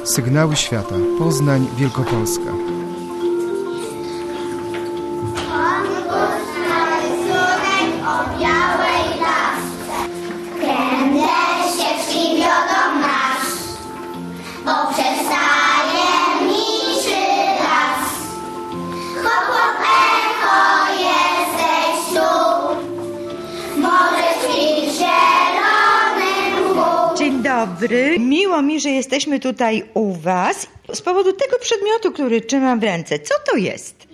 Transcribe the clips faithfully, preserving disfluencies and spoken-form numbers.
Sygnały świata. Poznań, Wielkopolska. Dobry. Miło mi, że jesteśmy tutaj u was z powodu tego przedmiotu, który trzymam w ręce. Co to jest?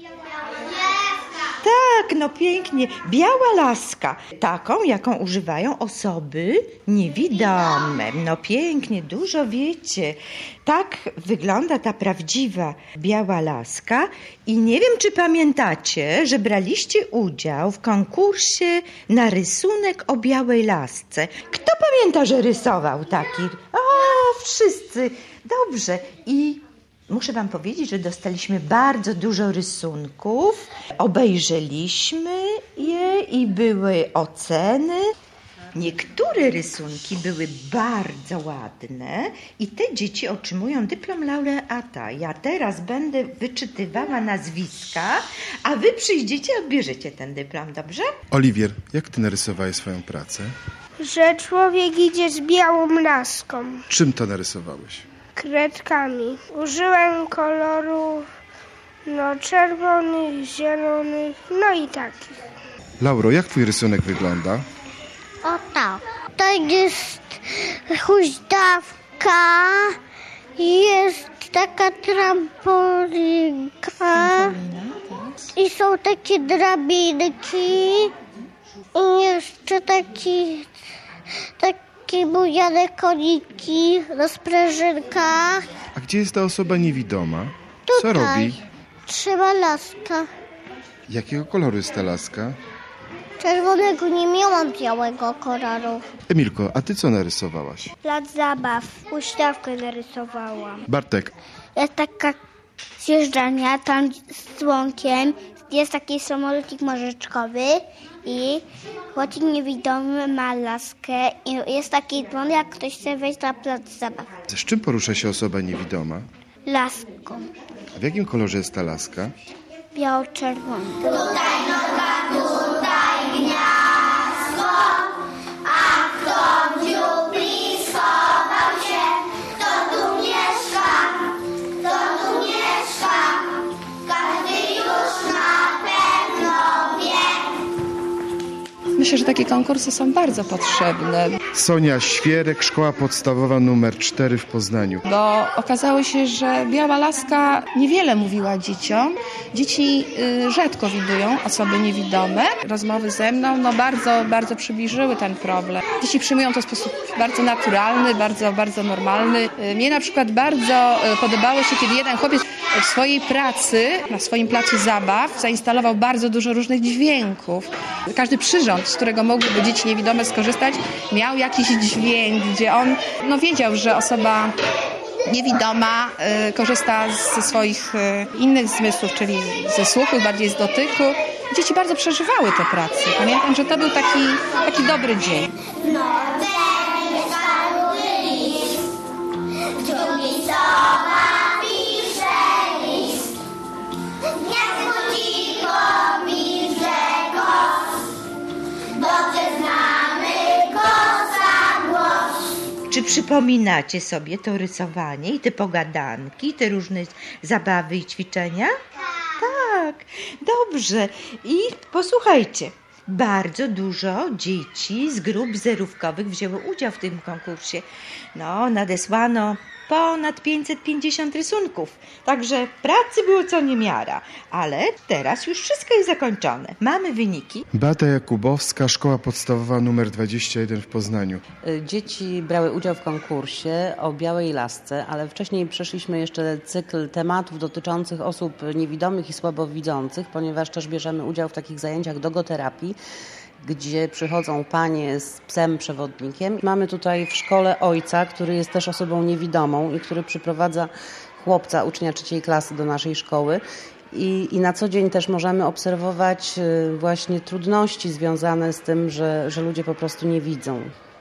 Tak, no pięknie. Biała laska. Taką, jaką używają osoby niewidome. No pięknie, dużo wiecie. Tak wygląda ta prawdziwa biała laska. I nie wiem, czy pamiętacie, że braliście udział w konkursie na rysunek o białej lasce. Kto pamięta, że rysował taki? O, wszyscy. Dobrze. I muszę wam powiedzieć, że dostaliśmy bardzo dużo rysunków, obejrzeliśmy je i były oceny. Niektóre rysunki były bardzo ładne i te dzieci otrzymują dyplom laureata. Ja teraz będę wyczytywała nazwiska, a wy przyjdziecie i odbierzecie ten dyplom, dobrze? Oliwier, jak ty narysowałeś swoją pracę? Że człowiek idzie z białą laską. Czym to narysowałeś? Kredkami. Użyłem kolorów no, czerwonych, zielonych, no i takich. Lauro, jak twój rysunek wygląda? O tak. To jest huśtawka, jest taka trampolinka i są takie drabinki i jeszcze taki takie bujane koniki na sprężynkach. A gdzie jest ta osoba niewidoma? Tutaj. Co robi? Trzyma laska. Jakiego koloru jest ta laska? Czerwonego, nie miałam białego koloru. Emilko, a ty co narysowałaś? Plac zabaw, huśtawkę narysowałam. Bartek. Jest taka zjeżdżalnia tam z dzwonkiem. Jest taki samolocik morzeczkowy i chłopczyk niewidomy ma laskę i jest taki dzwon, jak ktoś chce wejść na plac zabaw. Z czym porusza się osoba niewidoma? Laską. A w jakim kolorze jest ta laska? Biało-czerwony. Tutaj noga, tutaj gniazdo, a kto w dziupli schował się, kto tu mieszka, kto tu mieszka, każdy już na pewno wie. Myślę, że takie konkursy są bardzo potrzebne. Sonia Świerek, Szkoła Podstawowa numer cztery w Poznaniu. Bo okazało się, że biała laska niewiele mówiła dzieciom. Dzieci y, rzadko widują osoby niewidome. Rozmowy ze mną no bardzo, bardzo przybliżyły ten problem. Dzieci przyjmują to w sposób bardzo naturalny, bardzo, bardzo normalny. Y, mnie na przykład bardzo y, podobało się, kiedy jeden chłopiec w swojej pracy, na swoim placu zabaw zainstalował bardzo dużo różnych dźwięków. Każdy przyrząd, z którego mogłyby dzieci niewidome skorzystać, miał jakiś dźwięk, gdzie on no, wiedział, że osoba niewidoma y, korzysta ze swoich y, innych zmysłów, czyli ze słuchu, bardziej z dotyku. Dzieci bardzo przeżywały tę pracę. Pamiętam, że to był taki, taki dobry dzień. Czy przypominacie sobie to rysowanie i te pogadanki, te różne zabawy i ćwiczenia? Tak, dobrze. I posłuchajcie, bardzo dużo dzieci z grup zerówkowych wzięło udział w tym konkursie. No, nadesłano ponad pięćset pięćdziesiąt rysunków. Także pracy było co niemiara. Ale teraz już wszystko jest zakończone. Mamy wyniki. Beata Jakubowska, Szkoła Podstawowa numer dwadzieścia jeden w Poznaniu. Dzieci brały udział w konkursie o białej lasce, ale wcześniej przeszliśmy jeszcze cykl tematów dotyczących osób niewidomych i słabowidzących, ponieważ też bierzemy udział w takich zajęciach dogoterapii, gdzie przychodzą panie z psem przewodnikiem. Mamy tutaj w szkole ojca, który jest też osobą niewidomą i który przyprowadza chłopca, ucznia trzeciej klasy do naszej szkoły. I, I na co dzień też możemy obserwować właśnie trudności związane z tym, że, że ludzie po prostu nie widzą.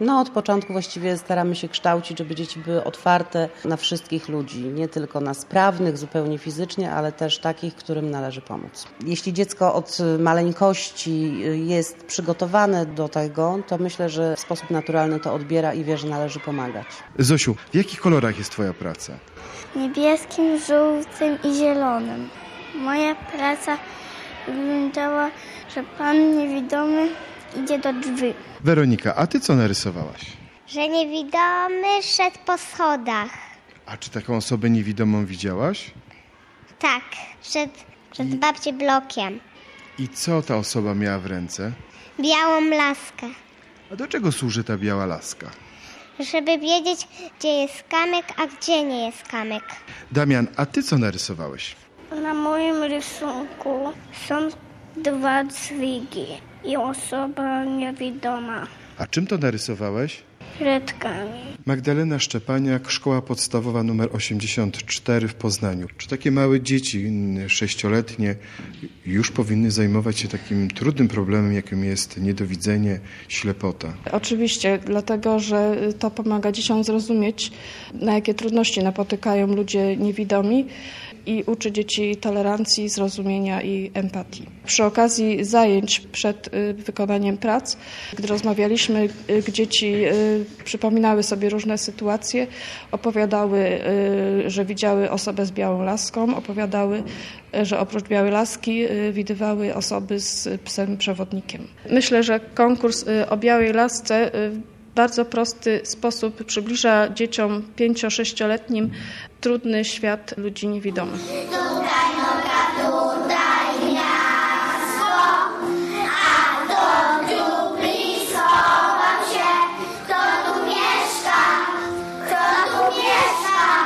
No od początku właściwie staramy się kształcić, żeby dzieci były otwarte na wszystkich ludzi, nie tylko na sprawnych zupełnie fizycznie, ale też takich, którym należy pomóc. Jeśli dziecko od maleńkości jest przygotowane do tego, to myślę, że w sposób naturalny to odbiera i wie, że należy pomagać. Zosiu, w jakich kolorach jest twoja praca? Niebieskim, żółtym i zielonym. Moja praca wyglądała, że pan niewidomy idzie do drzwi. Weronika, a ty co narysowałaś? Że niewidomy szedł po schodach. A czy taką osobę niewidomą widziałaś? Tak, szedł przed babcią blokiem. I co ta osoba miała w ręce? Białą laskę. A do czego służy ta biała laska? Żeby wiedzieć, gdzie jest kamyk, a gdzie nie jest kamyk. Damian, a ty co narysowałeś? Na moim rysunku są dwa dźwigi i osoba niewidoma A czym to narysowałeś? kredkami. Magdalena Szczepaniak, Szkoła Podstawowa nr osiemdziesiąt cztery w Poznaniu. Czy takie małe dzieci, sześcioletnie, już powinny zajmować się takim trudnym problemem, jakim jest niedowidzenie, ślepota? Oczywiście, dlatego że to pomaga dzieciom zrozumieć, na jakie trudności napotykają ludzie niewidomi i uczy dzieci tolerancji, zrozumienia i empatii. Przy okazji zajęć przed wykonaniem prac, gdy rozmawialiśmy, dzieci przypominały sobie różne sytuacje, opowiadały, że widziały osobę z białą laską, opowiadały, że oprócz białej laski widywały osoby z psem przewodnikiem. Myślę, że konkurs o białej lasce w bardzo prosty sposób przybliża dzieciom pięcio-sześcioletnim trudny świat ludzi niewidomych. Tutaj noga, tutaj gniazdko, a kto tu blisko wam się, kto tu mieszka, kto tu mieszka,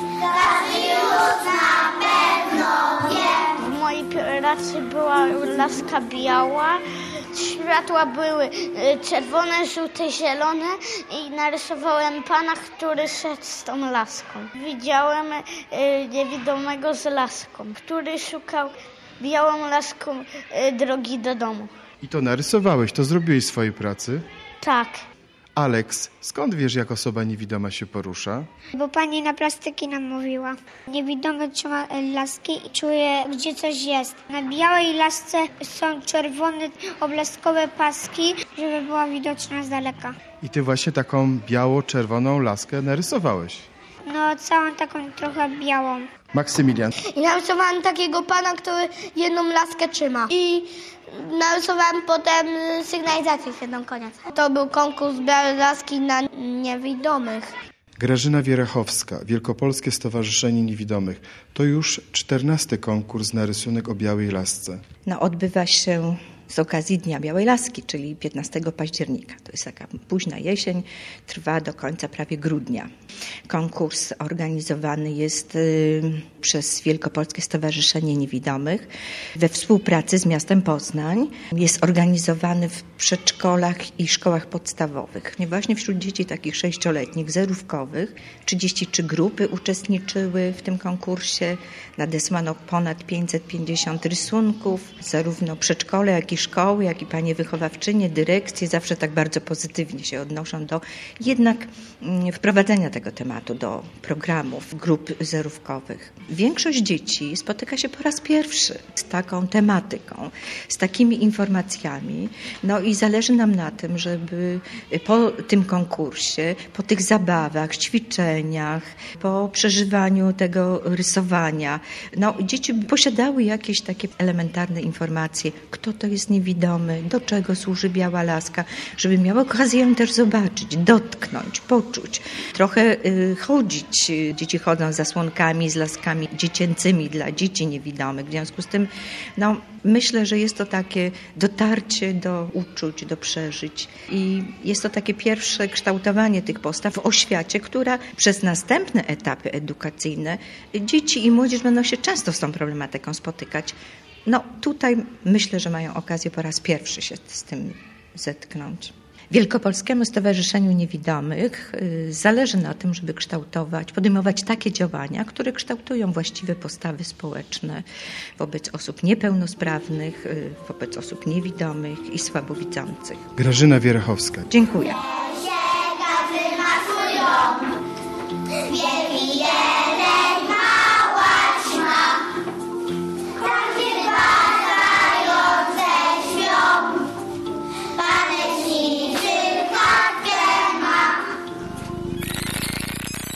każdy już na pewno wie. W mojej pracy była laska biała. Światła były czerwone, żółte, zielone i narysowałem pana, który szedł z tą laską. Widziałem niewidomego z laską, który szukał białą laską drogi do domu. I to narysowałeś, to zrobiłeś swojej pracy? Tak. Aleks, skąd wiesz, jak osoba niewidoma się porusza? Bo pani na plastyki nam mówiła. Niewidomy trzyma laski i czuje, gdzie coś jest. Na białej lasce są czerwone, oblaskowe paski, żeby była widoczna z daleka. I ty właśnie taką biało-czerwoną laskę narysowałeś. No, całą taką trochę białą. Maksymilian. I narysowałem takiego pana, który jedną laskę trzyma. I narysowałem potem sygnalizację świetną, koniec. To był konkurs białej laski na niewidomych. Grażyna Wierechowska, Wielkopolskie Stowarzyszenie Niewidomych. To już czternasty konkurs na rysunek o białej lasce. No, odbywa się z okazji Dnia Białej Laski, czyli piętnastego października. To jest taka późna jesień, trwa do końca prawie grudnia. Konkurs organizowany jest y, przez Wielkopolskie Stowarzyszenie Niewidomych we współpracy z miastem Poznań. Jest organizowany w przedszkolach i szkołach podstawowych. Właśnie wśród dzieci takich sześcioletnich, zerówkowych, trzydzieści trzy grupy uczestniczyły w tym konkursie. Nadesłano ponad pięćset pięćdziesiąt rysunków, zarówno przedszkole, jak i szkoły, jak i panie wychowawczynie, dyrekcje zawsze tak bardzo pozytywnie się odnoszą do jednak wprowadzenia tego tematu do programów grup zerówkowych. Większość dzieci spotyka się po raz pierwszy z taką tematyką, z takimi informacjami. No i zależy nam na tym, żeby po tym konkursie, po tych zabawach, ćwiczeniach, po przeżywaniu tego rysowania, no dzieci posiadały jakieś takie elementarne informacje, kto to jest niewidomy, do czego służy biała laska, żeby miały okazję ją też zobaczyć, dotknąć, poczuć, trochę y, chodzić. Dzieci chodzą z zasłonkami, z laskami dziecięcymi dla dzieci niewidomych. W związku z tym no, myślę, że jest to takie dotarcie do uczuć, do przeżyć i jest to takie pierwsze kształtowanie tych postaw w oświacie, która przez następne etapy edukacyjne dzieci i młodzież będą się często z tą problematyką spotykać. No tutaj myślę, że mają okazję po raz pierwszy się z tym zetknąć. Wielkopolskiemu Stowarzyszeniu Niewidomych zależy na tym, żeby kształtować, podejmować takie działania, które kształtują właściwe postawy społeczne wobec osób niepełnosprawnych, wobec osób niewidomych i słabowidzących. Grażyna Wierechowska. Dziękuję.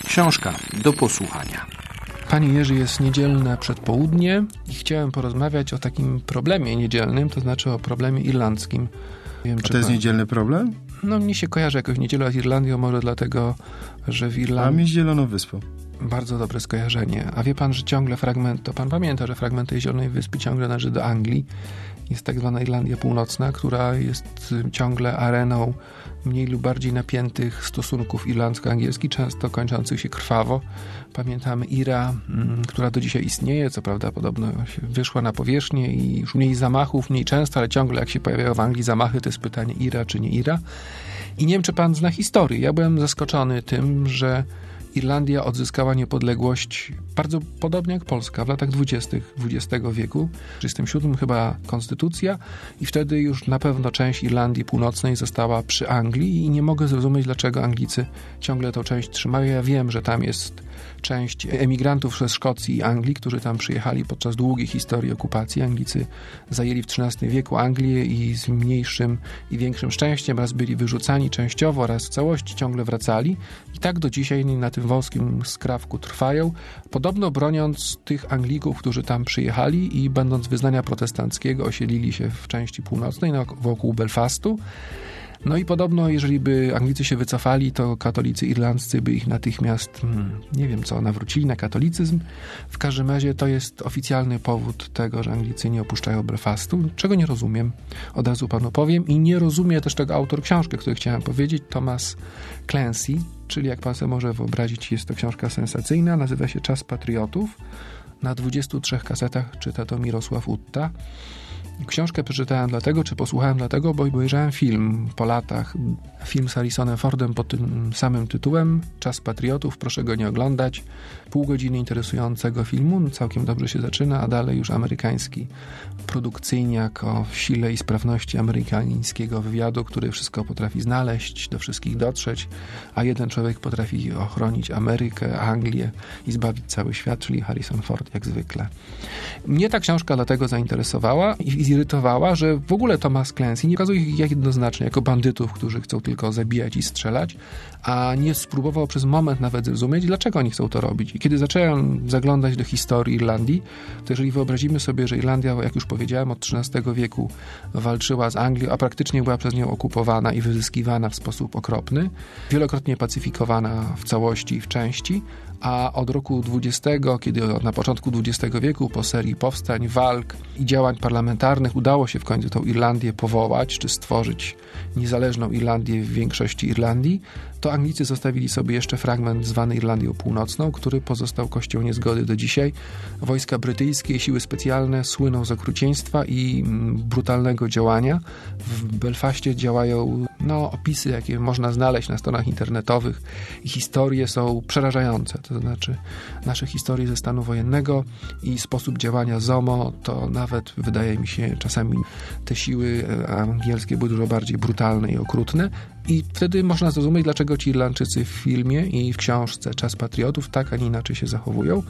Książka do posłuchania. Panie Jerzy, jest niedzielne przedpołudnie i chciałem porozmawiać o takim problemie niedzielnym, to znaczy o problemie irlandzkim. Wiem, A to jest pan... niedzielny problem? No mnie się kojarzy jakoś niedziela z Irlandią, może dlatego, że w Irlandii... Mam Zieloną Wyspą. Bardzo dobre skojarzenie. A wie pan, że ciągle fragment, to pan pamięta, że fragment tej Zielonej Wyspy ciągle należy do Anglii. Jest tak zwana Irlandia Północna, która jest ciągle areną mniej lub bardziej napiętych stosunków irlandzko-angielskich, często kończących się krwawo. Pamiętamy Ira, która do dzisiaj istnieje, co prawda podobno wyszła na powierzchnię i już mniej zamachów, mniej często, ale ciągle jak się pojawiają w Anglii zamachy, to jest pytanie Ira czy nie Ira. I nie wiem, czy pan zna historię. Ja byłem zaskoczony tym, że Irlandia odzyskała niepodległość bardzo podobnie jak Polska w latach dwudziestych dwudziestego wieku. W trzydziestym siódmym chyba konstytucja i wtedy już na pewno część Irlandii Północnej została przy Anglii i nie mogę zrozumieć, dlaczego Anglicy ciągle tą część trzymają. Ja wiem, że tam jest część emigrantów ze Szkocji i Anglii, którzy tam przyjechali podczas długiej historii okupacji. Anglicy zajęli w trzynastym wieku Anglię i z mniejszym i większym szczęściem raz byli wyrzucani częściowo, raz w całości, ciągle wracali i tak do dzisiaj na tym wąskim skrawku trwają, podobno broniąc tych Anglików, którzy tam przyjechali i będąc wyznania protestanckiego osiedlili się w części północnej wokół Belfastu. No i podobno, jeżeli by Anglicy się wycofali, to katolicy irlandzcy by ich natychmiast, hmm, nie wiem co, nawrócili na katolicyzm. W każdym razie to jest oficjalny powód tego, że Anglicy nie opuszczają Belfastu, czego nie rozumiem. Od razu panu powiem i nie rozumie też tego autor książki, o której chciałem powiedzieć, Thomas Clancy, czyli jak pan sobie może wyobrazić, jest to książka sensacyjna, nazywa się Czas Patriotów. Na dwudziestu trzech kasetach czyta to Mirosław Utta. Książkę przeczytałem dlatego, czy posłuchałem dlatego, bo obejrzałem film po latach, film z Harrisonem Fordem pod tym samym tytułem, Czas Patriotów, proszę go nie oglądać. Pół godziny interesującego filmu, całkiem dobrze się zaczyna, a dalej już amerykański produkcyjniak o sile i sprawności amerykańskiego wywiadu, który wszystko potrafi znaleźć, do wszystkich dotrzeć, a jeden człowiek potrafi ochronić Amerykę, Anglię i zbawić cały świat, czyli Harrison Ford, jak zwykle. Mnie ta książka dlatego zainteresowała i zirytowała, że w ogóle Thomas Clancy nie pokazuje ich jednoznacznie jako bandytów, którzy chcą tylko zabijać i strzelać, a nie spróbował przez moment nawet zrozumieć, dlaczego oni chcą to robić. I kiedy zacząłem zaglądać do historii Irlandii, to jeżeli wyobrazimy sobie, że Irlandia, jak już powiedziałem, od trzynastego wieku walczyła z Anglią, a praktycznie była przez nią okupowana i wyzyskiwana w sposób okropny, wielokrotnie pacyfikowana w całości i w części, a od roku dwudziestego, kiedy na początku dwudziestego wieku po serii powstań, walk i działań parlamentarnych udało się w końcu tą Irlandię powołać, czy stworzyć niezależną Irlandię w większości Irlandii, to Anglicy zostawili sobie jeszcze fragment zwany Irlandią Północną, który pozostał kością niezgody do dzisiaj. Wojska brytyjskie i siły specjalne słyną z okrucieństwa i brutalnego działania. W Belfaście działają no, opisy, jakie można znaleźć na stronach internetowych i historie są przerażające. To znaczy nasze historie ze stanu wojennego i sposób działania Z O M O, to nawet wydaje mi się czasami te siły angielskie były dużo bardziej brutalne i okrutne. I wtedy można zrozumieć, dlaczego ci Irlandczycy w filmie i w książce Czas Patriotów tak, a nie inaczej się zachowują.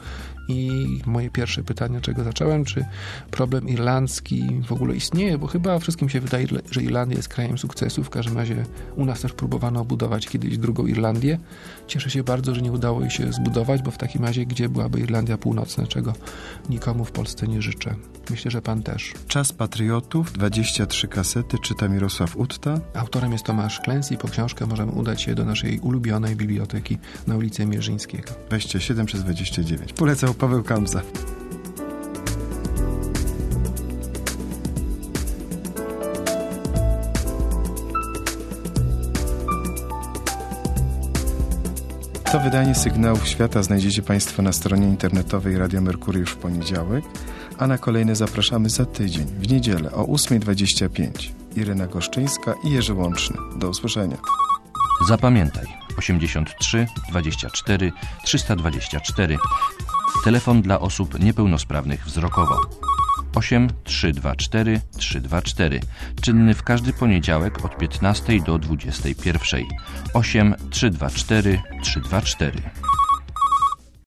I moje pierwsze pytanie, czego zacząłem, czy problem irlandzki w ogóle istnieje, bo chyba wszystkim się wydaje, że Irlandia jest krajem sukcesu. W każdym razie u nas też próbowano budować kiedyś drugą Irlandię. Cieszę się bardzo, że nie udało jej się zbudować, bo w takim razie gdzie byłaby Irlandia Północna, czego nikomu w Polsce nie życzę. Myślę, że pan też. Czas Patriotów, dwadzieścia trzy kasety, czyta Mirosław Utta. Autorem jest Tomasz Clancy. Po książkę możemy udać się do naszej ulubionej biblioteki na ulicy Mierzyńskiego. dwadzieścia siedem przez dwadzieścia dziewięć. Polecał Paweł Kamza. To wydanie Sygnałów Świata znajdziecie państwo na stronie internetowej Radia Merkury już w poniedziałek, a na kolejne zapraszamy za tydzień, w niedzielę o ósma dwadzieścia pięć. Irena Goszczyńska i Jerzy Łączny. Do usłyszenia. Zapamiętaj osiemdziesiąt trzy dwadzieścia cztery trzysta dwadzieścia cztery. Telefon dla osób niepełnosprawnych wzrokowo. osiem trzy dwa cztery trzy dwa cztery. Czynny w każdy poniedziałek od piętnastej do dwudziestej pierwszej. osiem trzy dwa cztery trzy dwa cztery.